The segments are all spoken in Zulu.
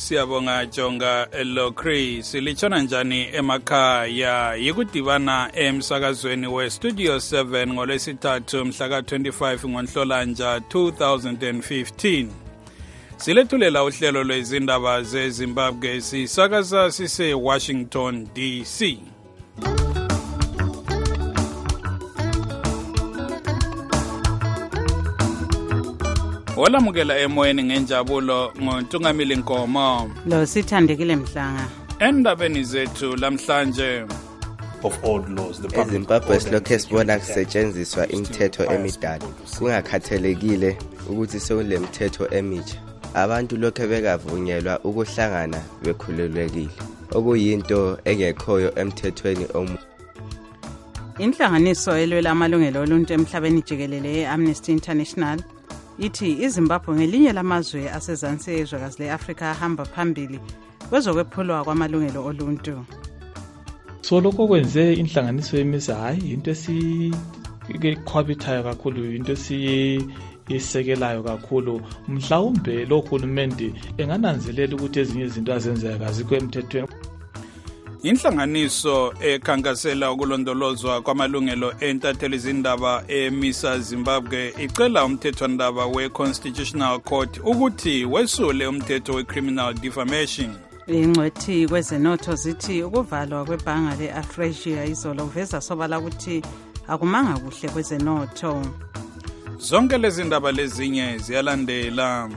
siyabonga Jonga Elokri silichona njani emakhaya yikudibana emsakazweni we Studio 7 ngolwesithathu mhla ka-25 ngoNhlolanja 2015. Silethulela uhlelo lwezindaba zeZimbabwe sisakaza sise Washington DC. Olamukela emoyeni ngenjabulo ngoNtungamili Nkomo lo Sithandekile Mhlanga. Endabeni zethu lamhlanje of old laws, eZimbabwe silokhe sibona kusetshenziswa imithetho emidala kungakhathalekile ukuthi sekule mithetho emitsha. Abantu lokhe bekavunyelwa ukuhlangana bekhululekile okuyinto engekhoyo emthethweni Inhlanganiso elwela amalungelo oluntu emhlabeni jikelele Amnesty International ithi iZimbabwe ngelinye lamazwe asezansi ezwekazi le-Afrika ahamba phambili kwezokwephulwa kwamalungelo oluntu. So lokho kwenze inhlanganiso yemisa hayi into esikhwabithayo kakhulu, into esisekelayo kakhulu. Mhlawumbe lo hulumende engananzelela ukuthi ezinye izinto azenzeka azikho emthethweni. Inhlanganiso ekhankasela ukulondolozwa kwamalungelo entatheli izindaba emisa Zimbabwe icela umthethwandaba we-Constitutional Court ukuthi wesule umthetho we-criminal defamation. Ingcwethi kwezenotho zithi ukuvalwa kwebhanga le-Afresia izolo uveza sobala ukuthi akumanga kuhle kwezenotho. Zonke lezi ndaba lezinye ziyalandela.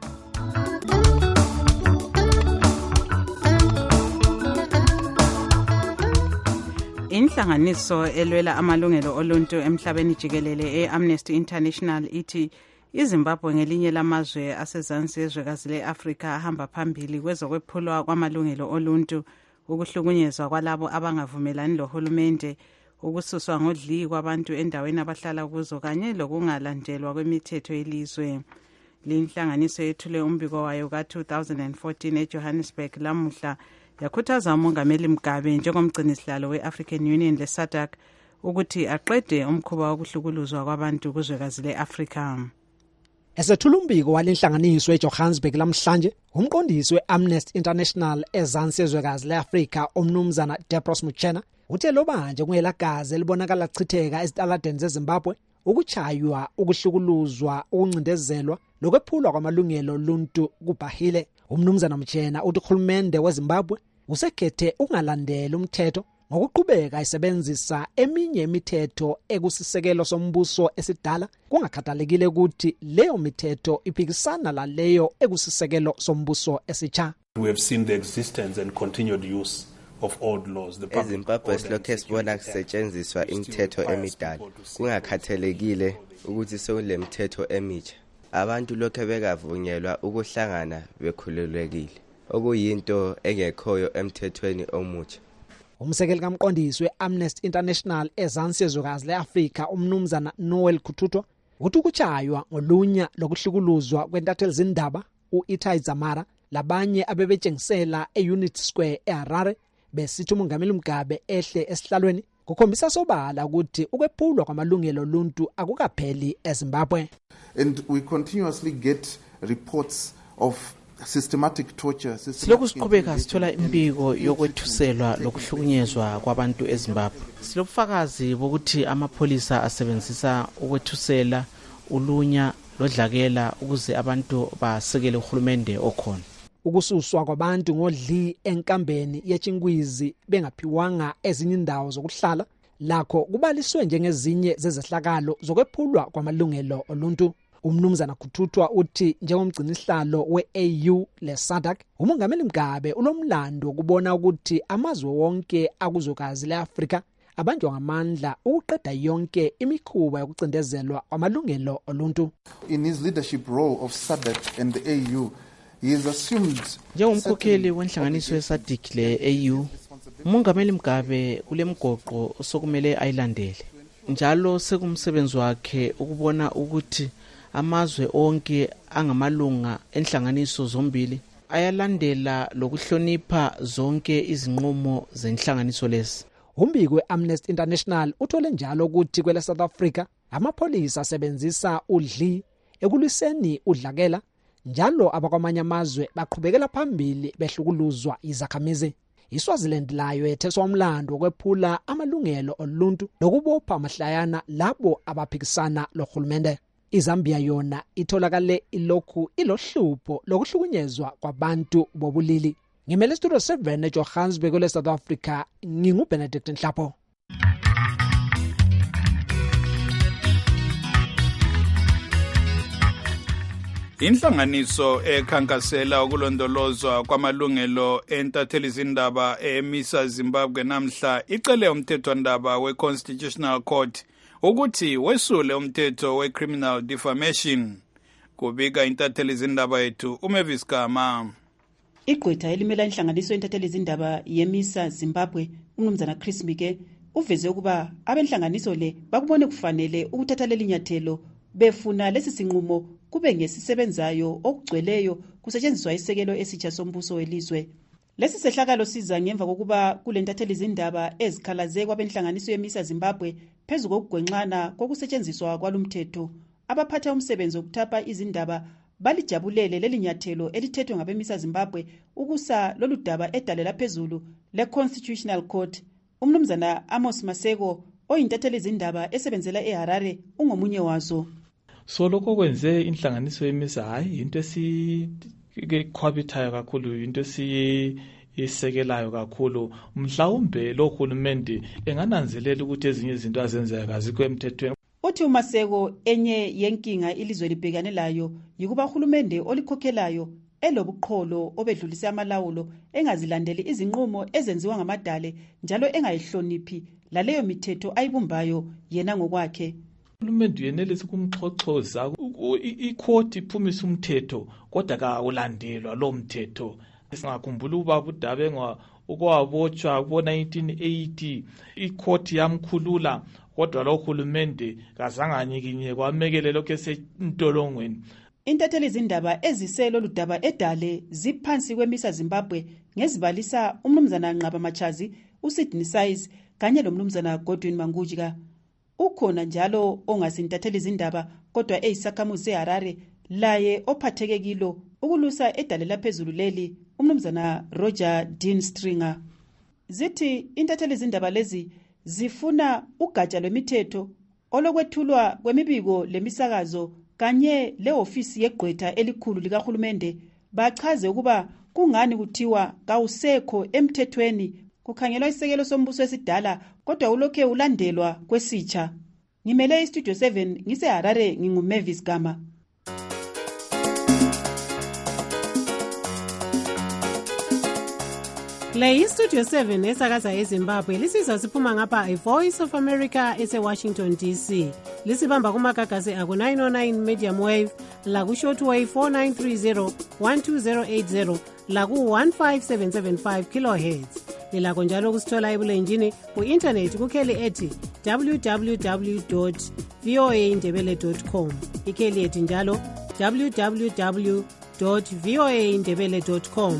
Inhlanganiso elwela amalungelo oluntu emhlabeni jikelele e-Amnesty International ithi iZimbabwe ngelinye lamazwe asezansi ezwekazi le-Afrika ahamba phambili kwezokwephulwa kwamalungelo oluntu, ukuhlukunyezwa kwalabo abangavumelani lohulumende, ukususwa ngodli kwabantu endaweni abahlala kuzo kanye lokungalandelwa kwemithetho yelizwe. Linhlanganiso yethule umbiko wayo ka-2014 eJohannesburg lamuhla yakhuthaza uMongameli Mugabe njengomgcinisihlalo we-African Union le-SADC ukuthi aqede umkhuba wokuhlukuluzwa kwabantu kuzwekazi le-Afrika. Esethula umbiko walenhlanganiso eJohannesburg lamhlanje, umqondisi we-Amnesty International ezansi ezwekazi le-Afrika umnumzana Debros Muchena uthe lo manje kungelagazi elibonakala chitheka ezitaladeni zeZimbabwe, ukuchaywa, ukuhlukuluzwa, ukuncindezelwa lokwephulwa kwamalungelo oluntu kubhahile. Umnumzana Muchena uthi uhulumende weZimbabwe usekhethe ukungalandela umthetho ngokuqhubeka isebenzisa eminye imithetho ekusisekelo sombuso esidala kungakhathalekile ukuthi leyo mithetho iphikisana laleyo ekusisekelo sombuso esitsha. We have seen the existence and continued use of old laws. eZimbabwe silokhe sibona kusetshenziswa imithetho emidala kungakhathalekile ukuthi sekule mithetho emitsha. Abantu lokhe bekavunyelwa ukuhlangana bekhululekile okuyinto engekhoyo emthethweni omutsha. Umsekeli kamqondisi we-Amnesty International ezansi ezwekazi le-Afrika umnumzana Noel Kututwa uthi ukuchaywa ngolunya lokuhlukuluzwa kwentatheli zindaba u-Itai Dzamara labanye abebetshengisela e-Unity Square eHarare besithi uMongameli Mugabe ehle esihlalweni kukhombisa sobala ukuthi ukwephulwa kwamalungelo oluntu akukapheli eZimbabwe. And we continuously get reports of systematic torture. Silokhu siqhubeka sithola impiko yokwethuselwa lokuhlukunyezwa kwabantu eZimbabwe. Silobufakazi bokuthi amapholisa asebenzisa ukwethusela, ulunya lodlakela ukuze abantu basekele uhulumende okhona. Ukususwa kwabantu ngodli enkambeni yeChinkwizi bengaphiwanga ezinye indawo zokuhlala lakho kubaliswe njengezinye zezehlakalo zokwephulwa kwamalungelo oluntu. Umnumzana Kututwa uthi njengomgcinisihlalo we-AU le-SADC uMongameli Mugabe ulomlando ukubona ukuthi amazwe wonke akuzwekazi le-Afrika abanjwa ngamandla ukuqeda yonke imikhuba yokucindezelwa kwamalungelo oluntu. In his leadership role of SADC and the AU, he has assumed njengomkhokheli wenhlanganiso ye-SADC le-AU, uMongameli Mugabe kulemgoqo sokumele ayilandele. Njalo sekumsebenzi wakhe ukubona ukuthi amazwe onke angamalunga enhlanganiso zombili ayalandela lokuhlonipha zonke izinqumo zenhlanganiso lesi. Umbiko we-Amnesty International uthole njalo ukuthi kwele-South Africa amapholisa asebenzisa udli ekulwiseni udlakela njalo abakwamanye amazwe baqhubekela phambili behlukuluzwa izakhamizi. iSwaziland layo yetheswa umlando wokwephula amalungelo oluntu nokubopha amahlayana labo abaphikisana lohulumende. iZambia yona itholakale ilokhu ilohlupho lokuhlukunyezwa kwabantu bobulili. Ngimele Studio 7 eJohannesburg le South Africa, nginguBenedict Nhlapo. Inhlanganiso ekhankasela ukulondolozwa kwamalungelo entatheli zindaba emisa Zimbabwe namhla icele umthethwandaba we-Constitutional Court ukuthi wesule umthetho we-criminal defamation. Kubika intatheli zindaba yethu uMavis Gama. Igqwetha elimela inhlanganiso entatheli zindaba yemisa Zimbabwe uMnumzana Chris Mike uveze ukuba abenhlanganiso le bakubone kufanele ukuthatha leli nyathelo befuna lesi sinqumo kube ngesisebenzayo okugcweleyo kusetshenziswa isekelo esitsha sombuso welizwe. Lesi sehlakalo siza ngemva kokuba kulentatheli zindaba ezikhalaze kwabenhlanganiso yemisa Zimbabwe phezu kokugwenxana kokusetshenziswa kwalumthetho. Abaphatha umsebenzi wokuthapha izindaba balijabulele leli nyathelo elithethwe ngabemisa Zimbabwe ukusa lolu daba edalela phezulu le-Constitutional Court. Umnumzana Amos Maseko oyintatheli zindaba esebenzela eHarare ungomunye wazo. So lokho kwenze inhlanganiso yemisa hayi into esikhwabithayo kakhulu, into esisekelayo kakhulu. Mhlawumbe lo hulumende engananzelela ukuthi ezinye izinto azenzeka azikho emthethweni. Uthi uMaseko enye yenkinga ilizwe libhekane layo yikuba uhulumende olikhokhelayo elobuqholo obedlulisa amalawulo engazilandeli izinqumo ezenziwa ngamadale njalo engayihloniphi laleyo mithetho ayibumbayo yena ngokwakhe. Uhulumende yenelisa ukumxhoxhoza icourt iphumisa umthetho kodwa kawulandelwa lo mthetho. Singakhumbula ubaba uDabe okwabotshwa ngo-1980 icourt yamkhulula kodwa lo hulumende kazange anyikinye kwamekele lokho esentolongweni. Intatheli zindaba eziselo ludaba edale ziphansi kwemisa Zimbabwe ngezibalisa umnumzana Nqaba Machazi, uSydney Size kanye lomnumzana Godwin Mangujika. Ukhona njalo ongasintatheli zindaba kodwa eyisakhamuzi eHarare laye ophatheke kilo ukulusa edalela phezulu leli umnumzana Roger Dean Stringer. Zithi intatheli zindaba lezi zifuna ugatsha lwemithetho olokwethulwa kwemibiko lemisakazo kanye leofisi yegqwetha elikhulu likahulumende bachaze ukuba kungani kuthiwa kawusekho emthethweni kukhangelwa isekelo sombuso esidala kodwa ulokhe ulandelwa kwesitsha. Ngimele iStudio 7 ngiseHarare nginguMavis Gama. Le iStudio 7 esakaza eZimbabwe lisizwa siphuma ngapha iVoice of America eseWashington DC. Lisibamba kumagagasi aku 909 medium wave, laku shortwave 4930 12080, laku 15775 kilohertz. Lilakho njalo kusithola ebulenjini ku-internet kukheli ethi www.voaindebele.com. Ikheli ethi njalo www.voaindebele.com.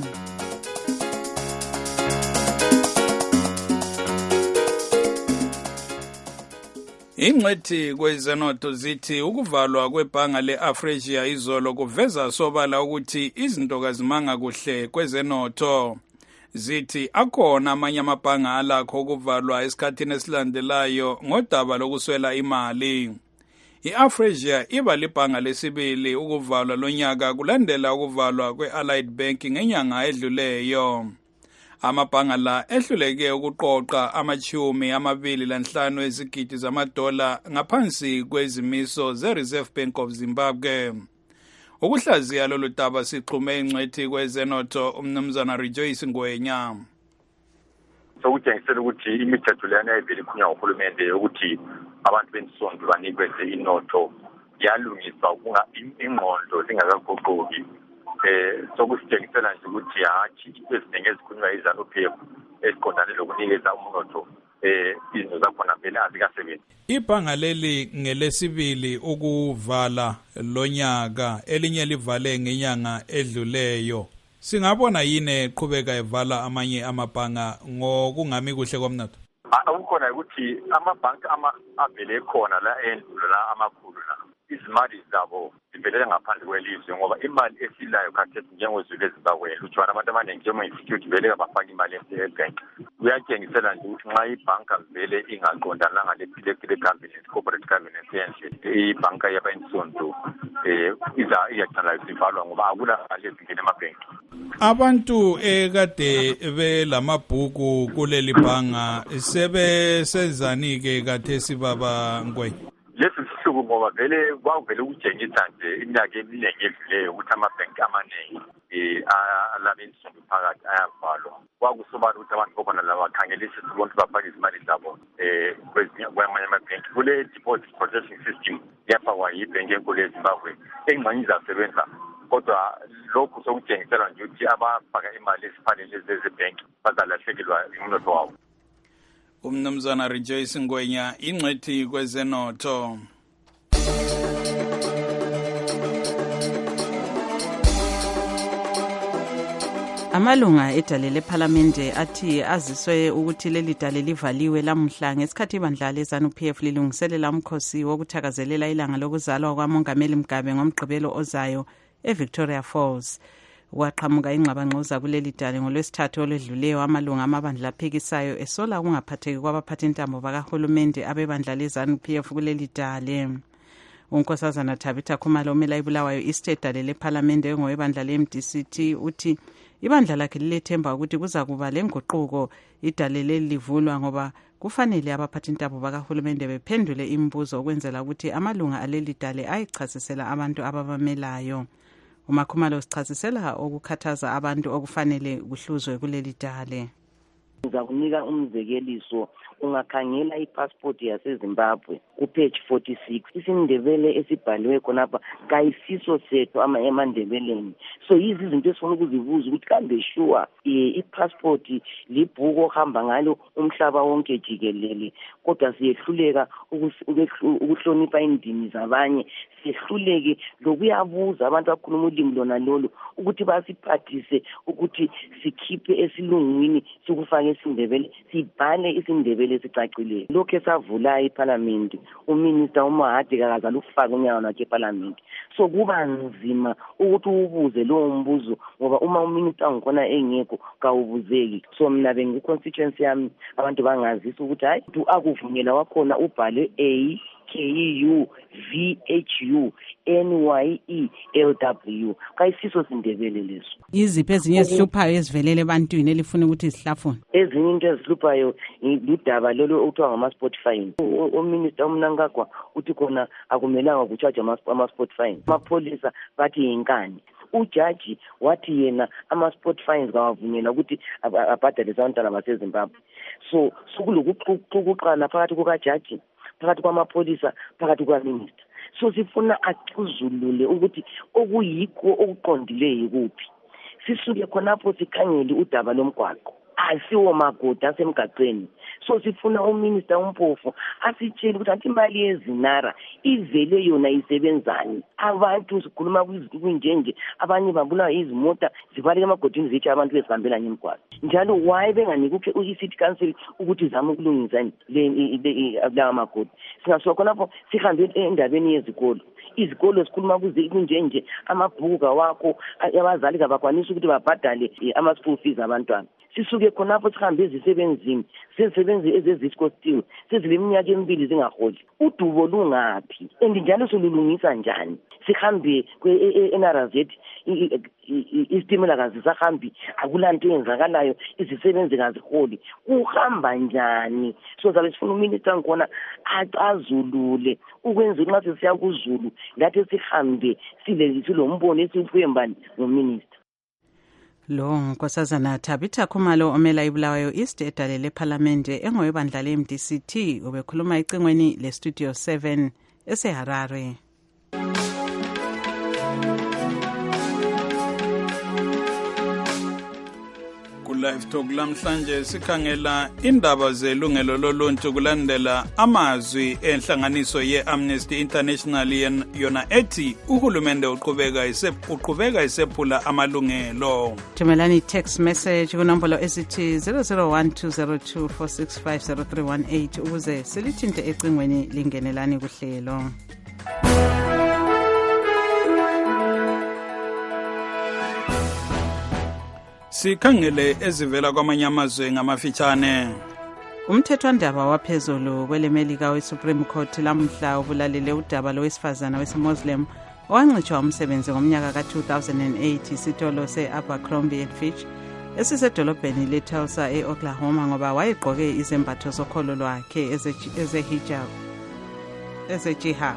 Ingcwethi kwezenotho zithi ukuvalwa kwebhanga le-Afrexia izolo kuveza sobala ukuthi izinto kazimanga kuhle kwezenotho. Zithi akhona amanye amabhanga alakho ukuvalwa esikhathini esilandelayo ngodaba lokuswela imali. I-Afrexia iba libhanga lesibili ukuvalwa lonyaka kulandela ukuvalwa kwe-Allied Bank ngenyanga edluleyo. Amabhanga la ehluleke ukuqoqa $25 ezigidi zamadola ngaphansi kwezimiso ze-Reserve Bank of Zimbabwe. Ukuhlaziya lolu daba sixhume ingcwethi kwezenotho umnumzana Rejoice Ngwenya. Sokutshengisela ukuthi imithetho leyana ayivele ikhunywa nguhulumende ukuthi abantu bensonto banikwe inotho yalungiswa ingqondo zingakaguquki. Sokusitshengisela nje ukuthi hatshi eziningi ezikhunywa iZANU-PF esiqondane lokunikeza umnotho izinto zakhona vele azikasebenzi. Ibhanga leli ngelesibili ukuvala lonyaka, elinye livale ngenyanga edluleyo. Singabona yini eqhubeka evala amanye amabhanga ngokungami kuhle komnotho? Ukukhona ukuthi amabhanki avele khona la endlula la amakhulu la izimali zabo ivelela ngaphandle kwelizwe ngoba imali esilayo khathesi njengozulu eZimbabwe lutshwana abantu abaningi njengoma-institute vele bafaka imali ebank. Kuyatshengisela nje ukuthi nxa ibhanka vele ingaqondananga le governance, corporate governance enhle, ibhanka yabainsundu iyacala isivalwa ngoba akula mali ezingena emabhenki. Abantu ekade belamabhuku kuleli bhanga sebesenzani-ke khathesi baba Ngwenya? Lesi sihluku ngoba vele kwavele ukutshengisa nje iminyaka eminingi edluleyo ukuthi amabhenki amaningi alabensundu phakathi ayavalwa. Kwakusobala ukuthi abantu khona laba bakhangelisisa ukuthi bafake izimali zabo kwamanye amabhenki. Kule deposit protection system yafakwa yibhenki enkulu eZimbabwe engxenye izasebenza, kodwa lokhu sokutshengisela nje ukuthi abafaka imali ezifanele zezibhenki bazalahlekelwa umnotho wabo. Umnumzana Rejoice Ngwenya, ingcwethi kwezenotho. Amalunga edale lephalamende athi aziswe ukuthi leli dale livaliwe lamuhla ngesikhathi ibandla leZANU-PF lilungiselela umkhosi wokuthakazelela ilanga lokuzalwa kwaMongameli Mugabe ngomgqibelo ozayo eVictoria Falls. Waqhamuka ingxabangxoza kuleli dale ngolwesithathu olwedluleyo amalunga amabandla aphikisayo esola ukungaphatheki kwabaphathintambo bakahulumende abebandla leZANU-PF kuleli dale. Unkosazana Tabitha Khumalo omela iBulawayo East dale lephalamende ngowebandla le-MDC uthi ibandla lakhe lilethemba ukuthi kuza kuba lenguquko idale leli livulwa ngoba kufanele abaphathintambo bakahulumende bephendule imibuzo ukwenzela ukuthi amalunga aleli dale ayichasisela abantu ababamelayo. uMakhumalo sichasisela okukhathaza abantu okufanele kuhluzwe kuleli dale. Ngizakunika umzekeliso. Ungakhangela ipassport yaseZimbabwe kupage 46 isindebele esibhaliwe khonapha kayisiso sethu emandebeleni. So yizi izinto esifuna ukuzibuza ukuthi kambe sure ipassport libhuku ohamba ngalo umhlaba wonke jikelele, kodwa siyehluleka ukuhlonipha indimi zabanye, siyehluleke lokuyabuza abantu abakhuluma ulimi lona lolo ukuthi basiphathise ukuthi sikhiphe esilungwini sikufake isindebele, sibhale isindebele esicacile. Lokho esavula iParliament uMinister uMahadi kakazala ukufaka unyawo lakhe eParliament. So kuba nzima ukuthi ubuze lowo mbuzo ngoba uma uMinister ngikhona engekho kawubuzeki. So mina bengiconstituency yami abantu bangazisa ukuthi hayi akuvunyela wakhona ubhale A KU VHU NYE LW kayisiso sindebele leso. Iziphi ezinye ezihluphayo ezivelele ebantwini elifuna ukuthi zihlafune? Ezinye into ezihluphayo ludaba lolo okuthiwa ngama-sport fine. Uminister uMnangagwa uthi khona akumelanga kuchaje ama-sport fine. Amapholisa bathi yinkani. Ujaji wathi yena ama-sport fines kawavunyela ukuthi abhadale abantwana baseZimbabwe. So kulokuxukuxana phakathi kukajaji, phakathi kwamapholisa, phakathi kwaminister. So sifuna axuzulule ukuthi okuyikho okuqondileyo yikuphi. Sisuke khonapho sikhangele udaba lomgwaqo. Asiwo magoda asemgaqweni. So sifuna uMinister uMpofu asitshele ukuthi anti imali yezinara ivele yona isebenzani. Abantu sikhuluma kunjenje abanye babulawa izimota zibaleka emagodini zithi abantu bezihambela ngemgwaqo. Njalo why benganike uCity Council ukuthi izame ukulungisa lawa magoda. Singasuka khonapho sihambe endabeni yezikolo. Izikolo sikhuluma kunjenje amabhuku wakho abazali kabakwanisa ukuthi babhadale ama-school fees abantwana. Sisuke khonapho sihambe ezisebenzini sezisebenzi ezezisikostiwe sezileminyaka emibili zingaholi. Udubo lungaphi and njalo solulungisa njani? Sihambe kwe-NRZ isitimela kazisahambi, akulanto eyenzakalayo, izisebenzi kaziholi. Uhamba njani? So zabe sifuna uMinister ngikhona acazulule ukwenza nxa sesiya kuZulu ngathi sihambe silombono esiwuphiwe mbani ngoMinister. Lo nkosazana Tabitha Khumalo omela iBulawayo East edale lephalamende engowebandla le-MDC ubekhuluma icingweni le-Studio 7 eseHarare. Live Talk lamhlanje sikhangela indaba zelungelo loluntu kulandela amazwi enhlanganiso ye-Amnesty International yona ethi uhulumende uqhubeka isephula amalungelo. Thumelani text message kunombolo esithi 001202465038 ukuze silithinte ecingweni lingenelani kuhlelo. Sikhangele ezivela kwamanye amazwe ngamafitshane. Umthethwandaba waphezulu kwelemelika we-Supreme Court lamhla ubulalele udaba lowesifazana wesi-Muslim owancitshwa umsebenzi ngomnyaka ka-2008 isitolo se-Abercrombie & Fitch esisedolobheni leTulsa e-Oklahoma ngoba wayegqoke izembatho zokholo lwakhe ezejihad.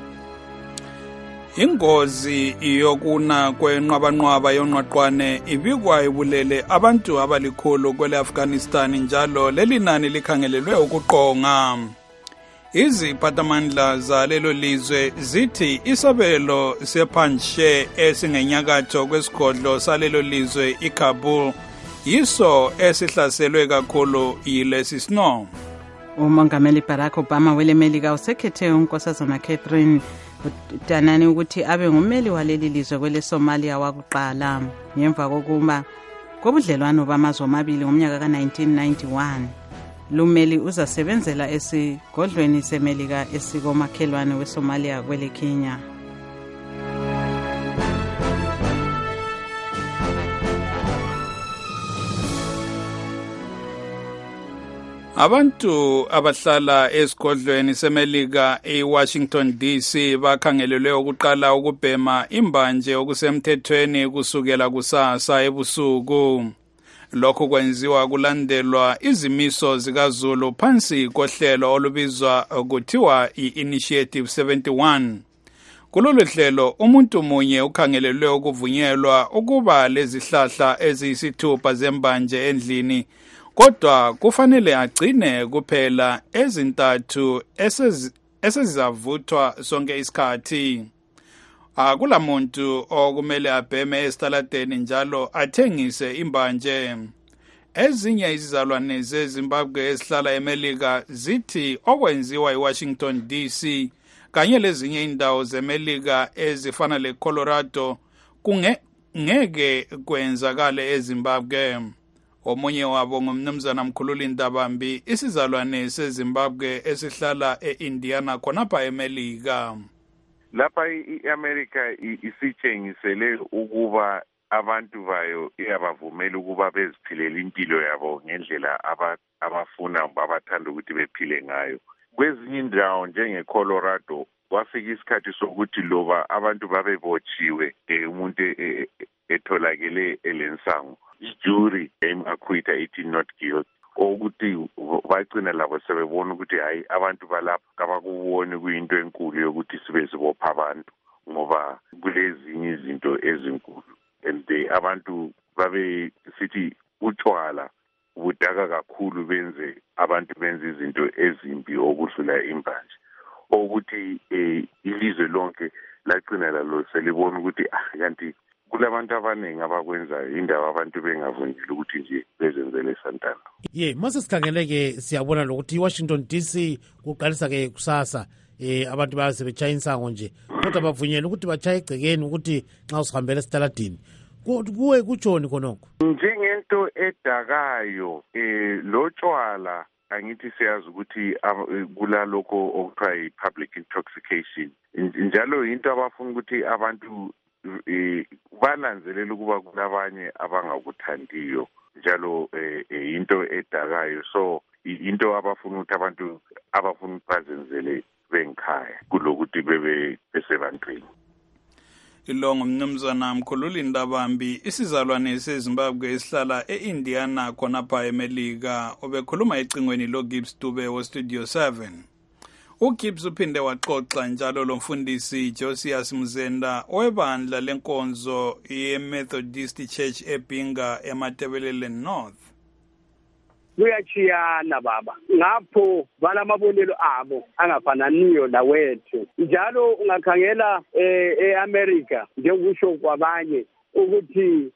Ingozi yokuna kwenqwabanqwaba yonqwaqwane ibikwa ibulele abantu abalikhulu kwele Afghanistan njalo leli nani likhangelelwe ukuqonga. Iziphathamandla zalelo lizwe zithi isabelo sePanjshir esingenyakatho kwesigodlo salelo lizwe iKabul yiso esihlaselwe kakhulu yilesi snow. Umongameli Barack Obama welemelika usekhethe unkosazana Catherine Danani ukuthi abe ngummeli waleli lizwe kwele Somalia wakuqala ngemva kokuba kobudlelwano bamazwe amabili ngomnyaka ka-1991. Lumeli uzasebenzela esigodlweni semelika esikomakhelwane weSomalia kwele Kenya. Abantu abahlala esigodlweni semelika eWashington DC bakhangelelwe ukuqala ukubhema imbanje okusemthethweni kusukela kusasa ebusuku. Lokho kwenziwa kulandelwa izimiso zikaZulu phansi kohlelo olubizwa kuthiwa i-Initiative 71. Kulolu hlelo umuntu munye ukhangelelwe ukuvunyelwa ukuba lezihlahla eziyisithupha zembanje endlini, kodwa kufanele agcine kuphela ezintathu esezizavuthwa sonke isikhathi. Akulamuntu okumele abheme esitaladeni njalo athengise imbanje. Ezinye izizalwane zeZimbabwe ezihlala eMelika zithi okwenziwa eWashington DC kanye lezinye indawo zeMelika ezifana leColorado ngeke kwenzakale eZimbabwe. Omunye wabo ngumnumzana Mkhululi Ndabambi, isizalwane seZimbabwe esihlala eIndiana khonapha eMelika. Lapha iAmerica isitshengisele ukuba abantu bayo iyabavumela ukuba beziphilela impilo yabo ngendlela abafuna abathanda ukuthi bephile ngayo. Kwezinye indawo njengeColorado kwafika isikhathi sokuthi loba abantu babebotshiwe umuntu etholakele elensango ijury akhwitha ithi not guilty, ukuthi bagcina labo sebebona ukuthi hayi abantu balapha kabakuboni kuyinto enkulu yokuthi sibe sibopha abantu ngoba kulezinye izinto ezinkulu. And abantu babe sithi utshwala budaka kakhulu benze abantu benze izinto ezimbi okudlula imbanje, ukuthi ilizwe lonke lagcina lalo selibona ukuthi kanti kulabantu abaningi abakwenzayo indaba abantu bengavunyelwa ukuthi nje bezenzele santando. Mase sikhangeleke siyabona lokuthi iWashington DC kuqalisa ke kusasa abantu bayasebetshaya insango nje kodwa bavunyelwa ukuthi batshaye egcekeni ukuthi nxa usihambela esitaladini. Kuwe kutshoni khonokho? Njengento edakayo lo tshwala angithi siyazi ukuthi kulalokho okuthiwa yi-public intoxication, njalo into abafuna ukuthi abantu bananzelela ukuba kulabanye abangakuthandiyo njalo into edakayo, so into abafuna ukuthi abantu abafuna bazenzele bengikhaya kulokuthi bebe besebantwini. Ilo ngumnumzana Mkhululi Ndabambi, isizalwane seZimbabwe esihlala eIndiana khonapha eMelika, obekhuluma ecingweni loGibbs Dube weStudio 7. UGibbs uphinde waxoxa njalo lomfundisi Josias Mzenda owebandla lenkonzo yeMethodist Church eBinga eMatebelele North. Kuyachiyana baba, ngapho balamabonelo abo angafananiyo lawethu. Njalo ungakhangela eAmerica njengokusho kwabanye ukuthi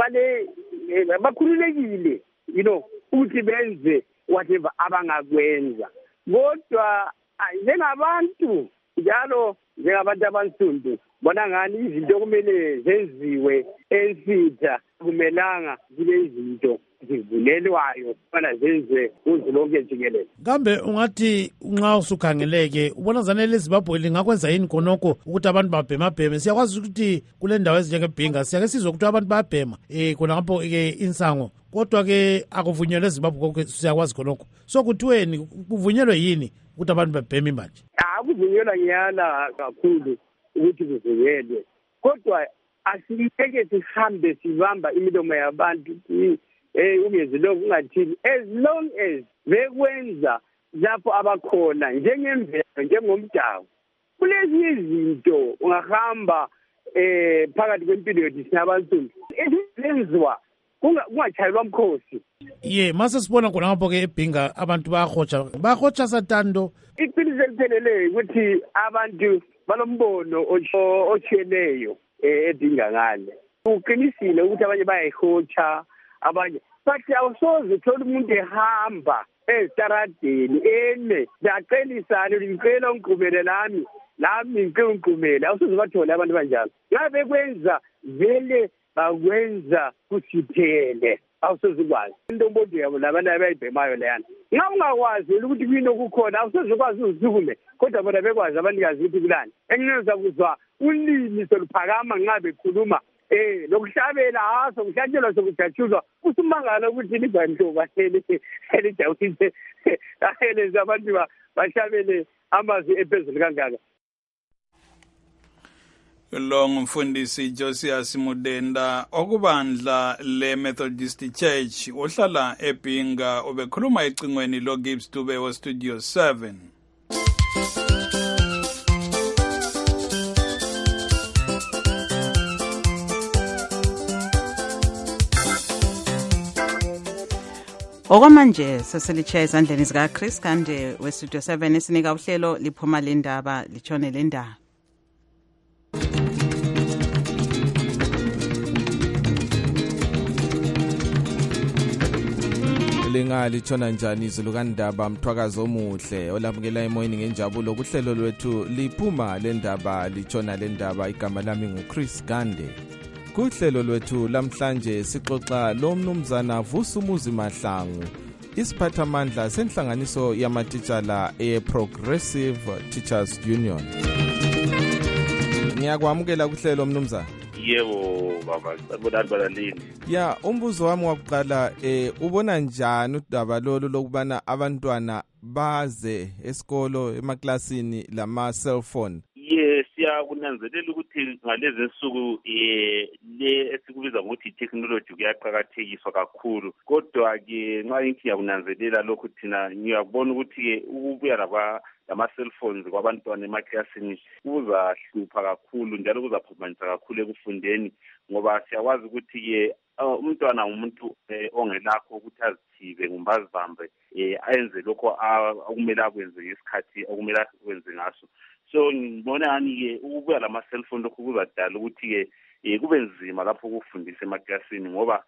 bakhululekile ukuthi benze whatever abangakwenza, kodwa njengabantu njalo njengabantu abansundu bona ngani izinto kumele zenziwe ensitha kumelanga kule izinto zivulelwayo fana zenze uzilonke jikelele. Kambe ungathi nxa usukhangeleke ubona zanele eZimbabwe lingakwenza yini khonokho ukuthi abantu babhemabheme? Siyakwazi ukuthi kule ndawo ezinjengeBhinga siyake sizwe ukuthi abantu bayabhema khona ngapho ke insango, kodwa ke akuvunyelwe eZimbabwe siyakwazi khonokho. So kuthiweni kuvunyelwe yini ukuthi abantu babheme manje? Akuvunyelwa ngiyala kakhulu ukuthi kuvunyelwe, kodwa asingeke sihambe sibamba imilomo yabantu ungezilokhu ungathini, as long as bekwenza lapho abakhona njengemvelo njengomdabu. Kulezi izinto ungahamba phakathi kwempilo yethu sinabansundu ezenziwa kungachayelwa mkhosi. Mase sibona khona ngapho ke eBhinga abantu bayahotsha satando. Iqiniso elipheleleyo ukuthi abantu balombono otsheleyo eBhinga ngale. Uqinisile ukuthi abanye bayayihotsha abanye, but awusoze uthola umuntu ehamba ezitaradeni ndaqelisana ngicela ungqumele nami ngicela ungqumele. Awusoze bathole abantu banjalo. Ngabe kwenza vele bakwenza kusiphele, awusoze ukwazi into mbondo yabo labantu abayibhemayo leyana. Nxa ungakwazi ukuthi kuyini kukhona awusoze ukwazi uzisukume, kodwa bona bekwazi abanikazi ukuthi kulani. Enginenza kuzwa ulimi soluphakama nxa bekhuluma lokuhlabela haso kuhlatshelwa sokujatshuzwa usumangala ukuthi libandloba elijawise aheleze abantu bahlabele amazwi ephezulu kangaka. Lo ngumfundisi Josias Mudenda okubandla le-Methodist Church ohlala eBhinga, ubekhuluma ecingweni loGibbs Dube weStudio 7. Okwamanje sesilichaya ezandleni zikaChris Gande weStudio 7 esinika uhlelo liphuma lendaba litshone lendaba. Lingali tshona njani izulu kandaba mthwakazo omuhle olamukela emoyeni ngenjabulo kuhlelo lwethu liphuma lendaba litshona lendaba. Igama lami nguChris Gande. Kuhlelo lwethu lamhlanje sixoxa lo mnumzana Vusumuzi Mahlangu, isiphathamandla senhlanganiso yamatitshala e-Progressive Teachers Union. Ngiyakwamukela kuhlelo mnumzana. Yebo baba, sabona balalini. Umbuzo wami wakuqala ubona njani udaba lolu lokubana abantwana baze esikolo emaklasini lama cellphone? Siyakunanzelela ukuthi ngalezi nsuku le esikubiza ngokuthi technology kuyaqhakathekiswa kakhulu, kodwa ke nxa ngithi yakunanzelela lokhu thina ngiyakubona ukuthi ukubuya lama cellphones kwabantwana emaklasini kuzahlupha kakhulu njalo kuzaphambanisa kakhulu ekufundeni, ngoba siyakwazi ukuthi ke umntwana umuntu ongelakho ukuthi azithibe ngumbazibambe ayenze lokho okumele akwenze ngesikhathi okumele akwenze ngaso. So ngibona ngani-ke ukubuya lama-cellphone lokhu kuzadala ukuthi-ke kube nzima lapho ukufundisa emaklasini, ngoba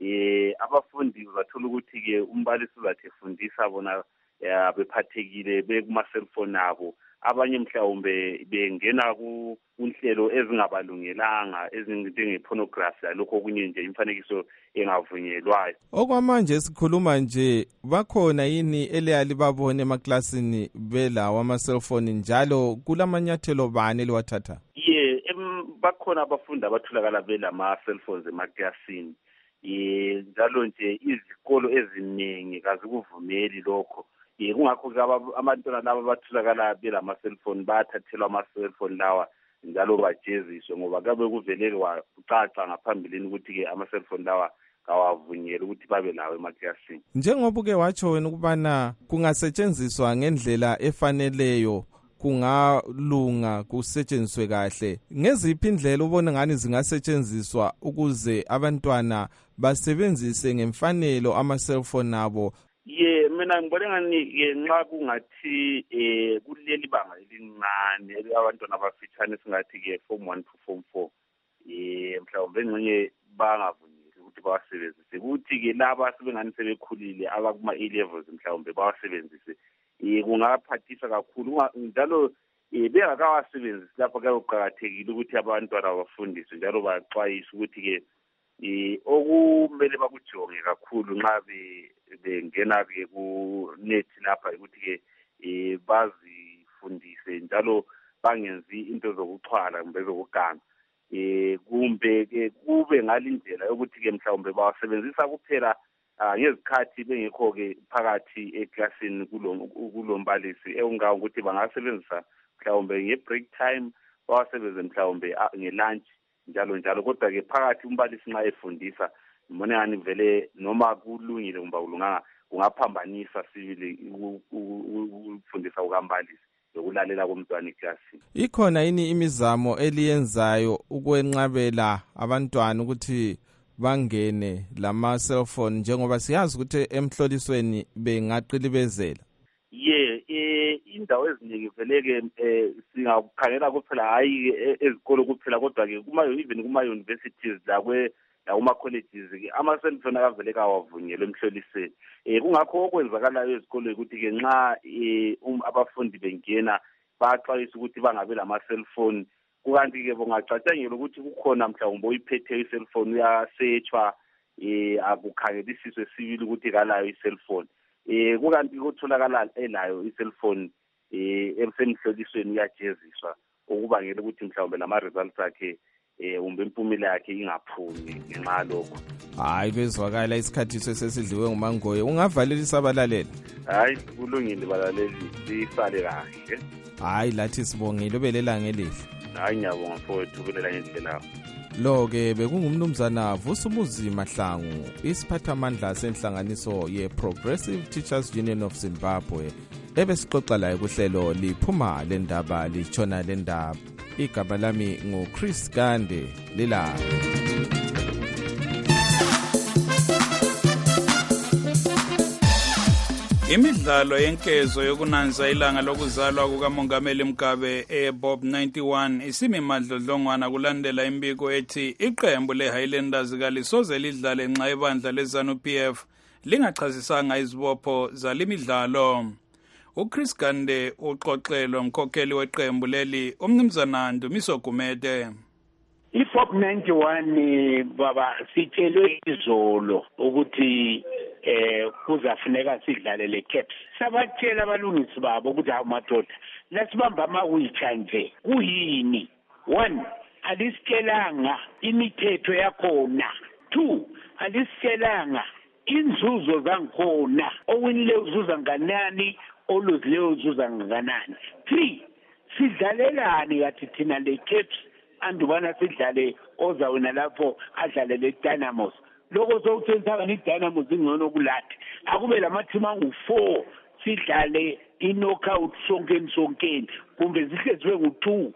abafundi uzathola ukuthi-ke umbalisi uzathi efundisa bona bephathekile bekuma-cellphone abo. Abanye mhlawumbe bengena kunhlelo ezingabalungelanga ezinjenge-pornography lokho okunye nje imfanekiso engavunyelwayo. Okwamanje sikhuluma nje bakhona yini eleyali babone emaklasini belawo ama-cellphone njalo kulamanyathelo bani eliwathatha? Bakhona abafundi abatholakala belama-cellphones emaklasini. Njalo nje izikolo eziningi kazikuvumeli lokho. Kungakho abantwana laba batholakala belama-cellphone bayathathelwa ama-cellphone lawa njalo bajeziswe, ngoba kabe kuvele kwacaca ngaphambilini ukuthi-ke ama-cellphone lawa kawavunyelwe ukuthi babe lawo emaklasini. Njengoba uke watsho wena ukubana kungasetshenziswa ngendlela efaneleyo kungalunga kusetshenziswe kahle, ngeziphi indlela ubona ngani zingasetshenziswa ukuze abantwana basebenzise ngemfanelo ama-cellphone abo? Mina ngibona ngani nxa kungathi kuleli banga elincane abantwana abafitshane singathi form 1 to form 4 mhlawumbe engxenye bangavunyelwa ukuthi bawasebenzise, ukuthi laba sebengani sebekhulile abakuma A levels mhlawumbe bawasebenzise. Kungaphathisa kakhulu njalo bengakawasebenzisi lapho kuqakathekile ukuthi abantwana bafundiswe njalo baxwayiswe ukuthi okumele bakujonge kakhulu nxa bengena ke ku net lapha ukuthi ke bazifundise njalo bangenzi into zokuxhwala kumbe zokuganga kumbe ke kube ngalindlela ukuthi ke mhlawumbe bawasebenzisa kuphela ngezikhathi bengekho ke phakathi eklasini kulombalisi engawo ukuthi bangasebenzisa mhlawumbe nge-break time bawasebenzise mhlawumbe nge-lunch njalo kodwa ke phakathi umbalisi nxa efundisa ngibona ngani vele noma kulungile kumbe kulunganga kungaphambanisa sibili ukufundisa kukambalisi lokulalela komntwana eklasini. Ikhona yini imizamo eliyenzayo ukwenqabela abantwana ukuthi bangene lama cellphone njengoba siyazi ukuthi emhlolisweni bengaqilibezela? Indawo eziningi veleke singakhangela kuphela hayi ezikolo kuphela kodwa ke even kuma universities kuma colleges ke ama cellphone akavele kawavunyelwe emhlolisweni. Kungakho okwenzakalayo ezikolweni ukuthi ke nxa abafundi bengena baxwayisa ukuthi bangabe lama cellphone kukanti ke bongacatshangelwa ukuthi kukhona mhlawumbe oyiphethe i-cellphone uyasetshwa akukhangelisiswe sibili ukuthi kalayo i-cellphone kukanti kutholakala elayo i-cellphone emhlolisweni uyajeziswa okubangela ukuthi mhlawumbe lama results akhe umbe impumela yakhe ingaphumi ngenxa lokho. Hayi bezwakala isikhathi sesidliwe ngumangoye ungavalelisa abalaleli? Hayi kulungile balaleli sisale kahle. Hayi lathi sibongile obelelanga elihle. Hayi ngiyabonga mfowethu kubelela ngendlela. Lo-ke bekungumnumzana Vusumuzi Mahlangu, isiphathamandla senhlanganiso ye-Progressive Teachers Union of Zimbabwe, ebesixoxa laye kuhlelo liphuma lendaba litshona lendaba. Igama lami nguChris Gande lila. Imidlalo yenkezo yokunanza ilanga lokuzalwa kukaMongameli Mugabe eBob 91 isimi madlodlongwana kulandela imbiko ethi iqembu leHighlanders kalisoze lidlale nxa ibandla leZANU-PF lingachazisanga izibopho zalimidlalo. uChris Gande uxoxelwe mkhokheli weqembu leli umnumzana Ndumiso Gumede. iBob 91 baba sitshelwe izolo ukuthi kuzafuneka sidlale leCaps. Sabatshela abalungisi babo ukuthi amadoda lasibamba amawitsha nje kuyini. 1 alisitshelanga imithetho yakhona. 2 alisitshelanga inzuzo zangikhona owinile uzuza nganani oluzile uzuza nganani. 3 sidlalelani kathi thina leCaps andubana sidlale ozawina lapho adlale leDynamos. Lokho sokuthenisa ni Dynamos ingcono kulathi akube lamathima angu4 sidlale knockout sonkeni kumbe zihlezwe ngo2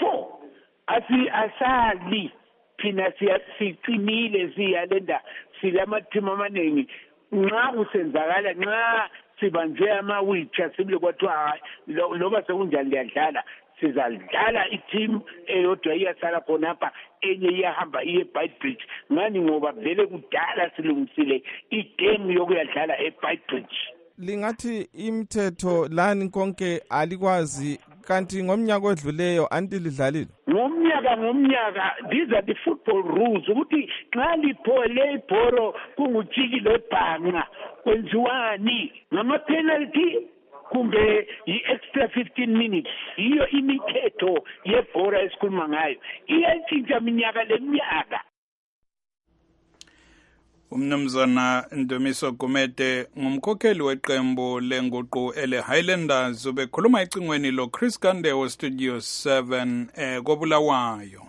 4 asali thina siyacinile siyalenda silamathima amaningi nxa kusenzakala nxa sibanjwe amawitsha sibile kwathiwa loba sekunjani liyadlala sizadlala i-team eyodwa iyasala khonapha enye iyahamba iye Beitbridge ngani ngoba vele kudala silungisile igame yokuyadlala eBeitbridge. Lingathi imithetho lani konke alikwazi kanti ngomnyaka odluleyo anti lidlalile? Ngomnyaka these are the football rules ukuthi xa liphole ibhoro kungujiki lebhanga kwenziwani ngama-penalty kumbe i-extra 15 minutes. Iyo imithetho yebhora esikhuluma ngayo iyatshintsha minyaka leminyaka. Umnumzana Ndumiso Gumede ngumkhokheli weqembu lenguqu ele-Highlanders ubekhuluma ecingweni loChris Gande weStudio 7 koBulawayo.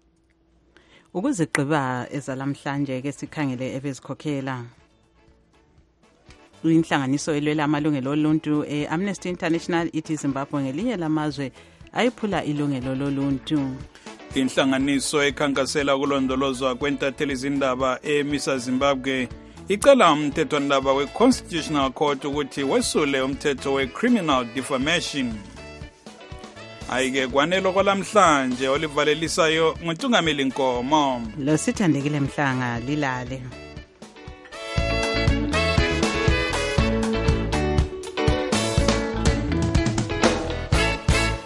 Ukuzigqiba ezalamhlanje ke sikhangele ebezikhokhela inhlanganiso elwela amalungelo oluntu Amnesty International ithi Zimbabwe ngelinye lamazwe ayiphula ilungelo loluntu. Inhlanganiso ekhankasela ukulondolozwa kwentatheli izindaba emisa Zimbabwe icela umthethwandaba we-Constitutional Court ukuthi wesule umthetho we-Criminal Defamation. Ayike kwanelo kwalamhlanje olivalelisayo nguNtungameli Nkomo. Lo sithandekile Mhlanga lilale.